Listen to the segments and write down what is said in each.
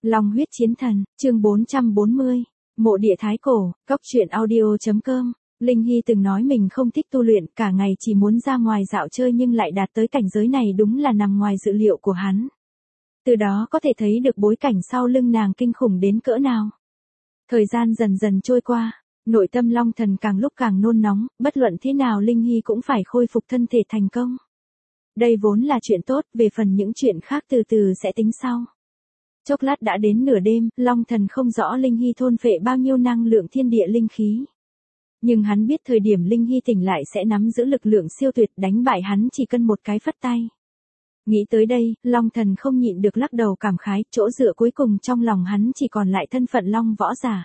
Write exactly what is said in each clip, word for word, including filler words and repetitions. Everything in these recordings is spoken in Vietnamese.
Long huyết chiến thần, chương bốn trăm bốn mươi, mộ địa thái cổ, cốc truyện audio.com. Linh Hy từng nói mình không thích tu luyện, cả ngày chỉ muốn ra ngoài dạo chơi nhưng lại đạt tới cảnh giới này đúng là nằm ngoài dự liệu của hắn. Từ đó có thể thấy được bối cảnh sau lưng nàng kinh khủng đến cỡ nào. Thời gian dần dần trôi qua, nội tâm Long Thần càng lúc càng nôn nóng, bất luận thế nào Linh Hy cũng phải khôi phục thân thể thành công. Đây vốn là chuyện tốt, về phần những chuyện khác từ từ sẽ tính sau. Chốc lát đã đến nửa đêm, Long Thần không rõ Linh Hy thôn phệ bao nhiêu năng lượng thiên địa linh khí. Nhưng hắn biết thời điểm Linh Hy tỉnh lại sẽ nắm giữ lực lượng siêu tuyệt, đánh bại hắn chỉ cần một cái phất tay. Nghĩ tới đây, Long Thần không nhịn được lắc đầu cảm khái, chỗ dựa cuối cùng trong lòng hắn chỉ còn lại thân phận Long võ giả.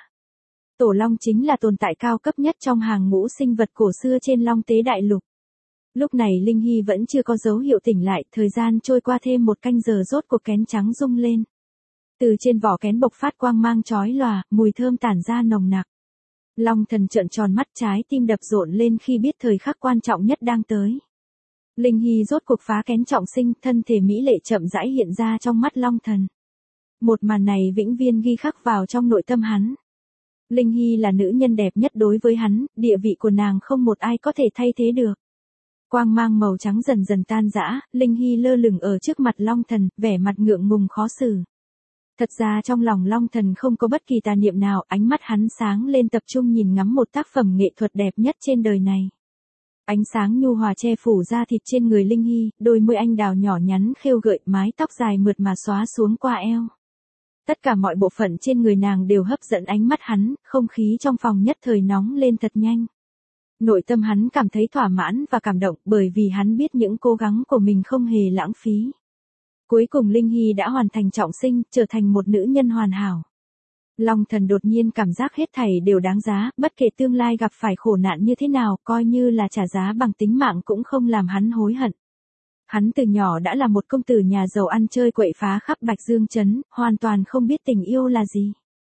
Tổ Long chính là tồn tại cao cấp nhất trong hàng ngũ sinh vật cổ xưa trên Long Tế Đại Lục. Lúc này Linh Hy vẫn chưa có dấu hiệu tỉnh lại, thời gian trôi qua thêm một canh giờ rốt cuộc kén trắng rung lên. Từ trên vỏ kén bộc phát quang mang chói lòa, mùi thơm tản ra nồng nặc. Long Thần trợn tròn mắt, trái tim đập rộn lên khi biết thời khắc quan trọng nhất đang tới. Linh Hy rốt cuộc phá kén trọng sinh, thân thể mỹ lệ chậm rãi hiện ra trong mắt Long Thần. Một màn này vĩnh viễn ghi khắc vào trong nội tâm hắn. Linh Hy là nữ nhân đẹp nhất đối với hắn, địa vị của nàng không một ai có thể thay thế được. Quang mang màu trắng dần dần tan rã, Linh Hy lơ lửng ở trước mặt Long Thần, vẻ mặt ngượng ngùng khó xử. Thật ra trong lòng Long Thần không có bất kỳ tà niệm nào, ánh mắt hắn sáng lên tập trung nhìn ngắm một tác phẩm nghệ thuật đẹp nhất trên đời này. Ánh sáng nhu hòa che phủ da thịt trên người Linh Hy, đôi môi anh đào nhỏ nhắn khêu gợi, mái tóc dài mượt mà xóa xuống qua eo. Tất cả mọi bộ phận trên người nàng đều hấp dẫn ánh mắt hắn, không khí trong phòng nhất thời nóng lên thật nhanh. Nội tâm hắn cảm thấy thỏa mãn và cảm động bởi vì hắn biết những cố gắng của mình không hề lãng phí. Cuối cùng Linh Hy đã hoàn thành trọng sinh, trở thành một nữ nhân hoàn hảo. Long Thần đột nhiên cảm giác hết thảy đều đáng giá, bất kể tương lai gặp phải khổ nạn như thế nào, coi như là trả giá bằng tính mạng cũng không làm hắn hối hận. Hắn từ nhỏ đã là một công tử nhà giàu ăn chơi quậy phá khắp Bạch Dương Trấn, hoàn toàn không biết tình yêu là gì.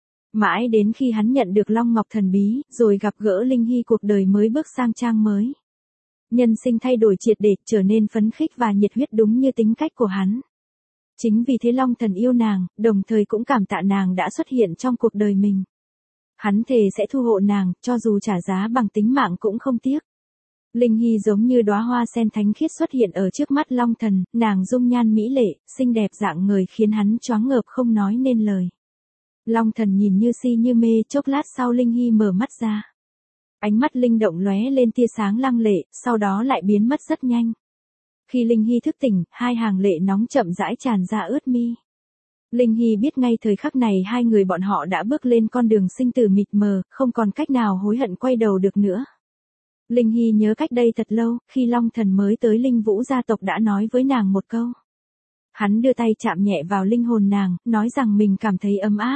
Mãi đến khi hắn nhận được Long Ngọc thần bí, rồi gặp gỡ Linh Hy, cuộc đời mới bước sang trang mới. Nhân sinh thay đổi triệt để, trở nên phấn khích và nhiệt huyết đúng như tính cách của hắn. Chính vì thế Long Thần yêu nàng, đồng thời cũng cảm tạ nàng đã xuất hiện trong cuộc đời mình. Hắn thề sẽ thu hộ nàng, cho dù trả giá bằng tính mạng cũng không tiếc. Linh Hy giống như đóa hoa sen thánh khiết xuất hiện ở trước mắt Long Thần, nàng dung nhan mỹ lệ, xinh đẹp dạng người khiến hắn choáng ngợp không nói nên lời. Long Thần nhìn như si như mê, chốc lát sau Linh Hy mở mắt ra. Ánh mắt linh động lóe lên tia sáng lăng lệ, sau đó lại biến mất rất nhanh. Khi Linh Hy thức tỉnh, hai hàng lệ nóng chậm rãi tràn ra ướt mi. Linh Hy biết ngay thời khắc này hai người bọn họ đã bước lên con đường sinh tử mịt mờ, không còn cách nào hối hận quay đầu được nữa. Linh Hy nhớ cách đây thật lâu, khi Long Thần mới tới Linh Vũ gia tộc đã nói với nàng một câu. Hắn đưa tay chạm nhẹ vào linh hồn nàng, nói rằng mình cảm thấy ấm áp.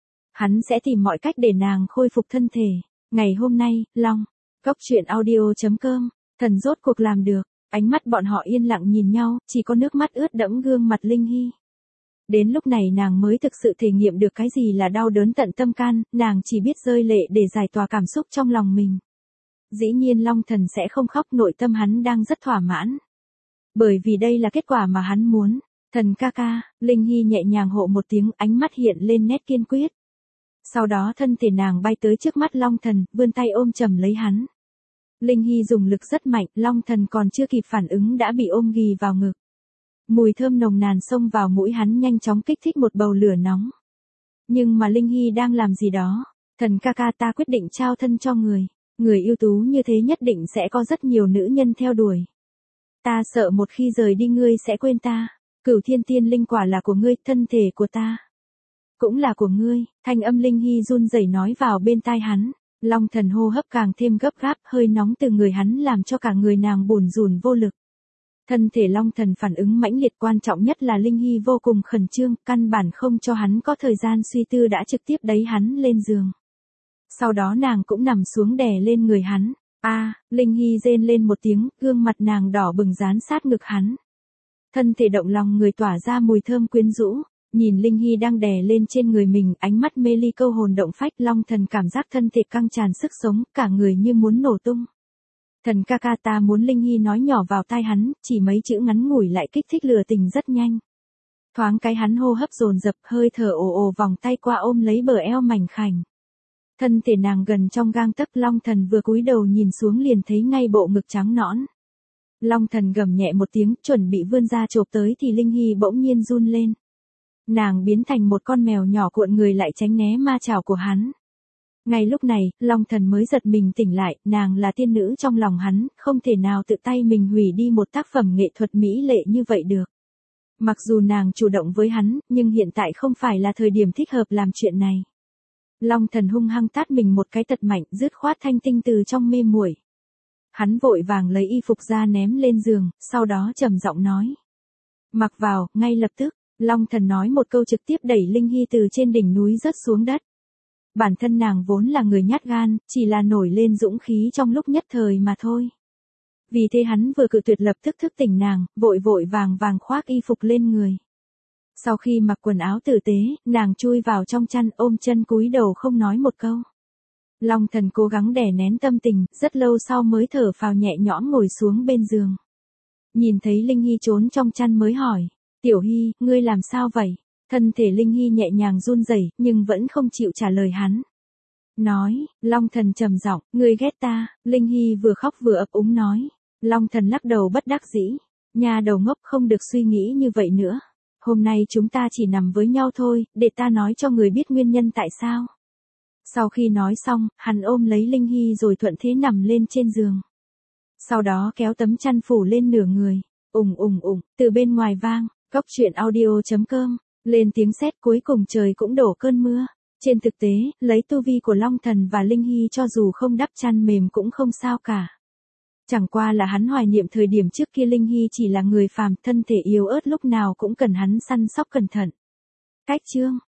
Hắn sẽ tìm mọi cách để nàng khôi phục thân thể. Ngày hôm nay, Long, cốc truyện audio.com, thần rốt cuộc làm được. Ánh mắt bọn họ yên lặng nhìn nhau, chỉ có nước mắt ướt đẫm gương mặt Linh Hy. Đến lúc này nàng mới thực sự thể nghiệm được cái gì là đau đớn tận tâm can, nàng chỉ biết rơi lệ để giải tỏa cảm xúc trong lòng mình. Dĩ nhiên Long Thần sẽ không khóc, nội tâm hắn đang rất thỏa mãn. Bởi vì đây là kết quả mà hắn muốn. Thần ca ca, Linh Hy nhẹ nhàng hộ một tiếng, ánh mắt hiện lên nét kiên quyết. Sau đó thân thể nàng bay tới trước mắt Long Thần, vươn tay ôm chầm lấy hắn. Linh Hy dùng lực rất mạnh, Long Thần còn chưa kịp phản ứng đã bị ôm ghì vào ngực. Mùi thơm nồng nàn xông vào mũi hắn nhanh chóng kích thích một bầu lửa nóng. Nhưng mà Linh Hy đang làm gì đó? Thần ca ca, ta quyết định trao thân cho người. Người ưu tú như thế nhất định sẽ có rất nhiều nữ nhân theo đuổi. Ta sợ một khi rời đi ngươi sẽ quên ta. Cửu thiên tiên linh quả là của ngươi, thân thể của ta cũng là của ngươi. Thanh âm Linh Hy run rẩy nói vào bên tai hắn. Long Thần hô hấp càng thêm gấp gáp, hơi nóng từ người hắn làm cho cả người nàng bủn rủn vô lực. Thân thể Long Thần phản ứng mãnh liệt, quan trọng nhất là Linh Hy vô cùng khẩn trương, căn bản không cho hắn có thời gian suy tư đã trực tiếp đẩy hắn lên giường. Sau đó nàng cũng nằm xuống đè lên người hắn. A, à, Linh Hy rên lên một tiếng, gương mặt nàng đỏ bừng dán sát ngực hắn. Thân thể động lòng người tỏa ra mùi thơm quyến rũ. Nhìn Linh Hy đang đè lên trên người mình, ánh mắt mê ly câu hồn động phách, Long Thần cảm giác thân thể căng tràn sức sống, cả người như muốn nổ tung. Thần ca ca, ta muốn, Linh Hy nói nhỏ vào tai hắn, chỉ mấy chữ ngắn ngủi lại kích thích lửa tình rất nhanh. Thoáng cái hắn hô hấp dồn dập, hơi thở ồ ồ vòng tay qua ôm lấy bờ eo mảnh khảnh. Thân thể nàng gần trong gang tấc, Long Thần vừa cúi đầu nhìn xuống liền thấy ngay bộ ngực trắng nõn. Long Thần gầm nhẹ một tiếng, chuẩn bị vươn ra chộp tới thì Linh Hy bỗng nhiên run lên. Nàng biến thành một con mèo nhỏ cuộn người lại tránh né ma chảo của hắn. Ngay lúc này, Long Thần mới giật mình tỉnh lại, nàng là tiên nữ trong lòng hắn, không thể nào tự tay mình hủy đi một tác phẩm nghệ thuật mỹ lệ như vậy được. Mặc dù nàng chủ động với hắn, nhưng hiện tại không phải là thời điểm thích hợp làm chuyện này. Long Thần hung hăng tát mình một cái thật mạnh, dứt khoát thanh tinh từ trong mê muội. Hắn vội vàng lấy y phục ra ném lên giường, sau đó trầm giọng nói. Mặc vào, ngay lập tức. Long Thần nói một câu trực tiếp đẩy Linh Hy từ trên đỉnh núi rớt xuống đất. Bản thân nàng vốn là người nhát gan, chỉ là nổi lên dũng khí trong lúc nhất thời mà thôi. Vì thế hắn vừa cự tuyệt lập tức thức tỉnh nàng, vội vội vàng vàng khoác y phục lên người. Sau khi mặc quần áo tử tế, nàng chui vào trong chăn ôm chân cúi đầu không nói một câu. Long Thần cố gắng đè nén tâm tình, rất lâu sau mới thở phào nhẹ nhõm ngồi xuống bên giường. Nhìn thấy Linh Hy trốn trong chăn mới hỏi. Tiểu Hy, ngươi làm sao vậy? Thân thể Linh Hy nhẹ nhàng run rẩy, nhưng vẫn không chịu trả lời hắn. Nói, Long Thần trầm giọng, ngươi ghét ta, Linh Hy vừa khóc vừa ấp úng nói. Long Thần lắc đầu bất đắc dĩ, nhà đầu ngốc không được suy nghĩ như vậy nữa. Hôm nay chúng ta chỉ nằm với nhau thôi, để ta nói cho người biết nguyên nhân tại sao. Sau khi nói xong, hắn ôm lấy Linh Hy rồi thuận thế nằm lên trên giường. Sau đó kéo tấm chăn phủ lên nửa người, ùng ùng ùng, từ bên ngoài vang. Cốc truyện audio chấm com, lên tiếng sét cuối cùng trời cũng đổ cơn mưa. Trên thực tế, lấy tu vi của Long Thần và Linh Hy cho dù không đắp chăn mềm cũng không sao cả. Chẳng qua là hắn hoài niệm thời điểm trước kia Linh Hy chỉ là người phàm, thân thể yếu ớt lúc nào cũng cần hắn săn sóc cẩn thận. Cách chương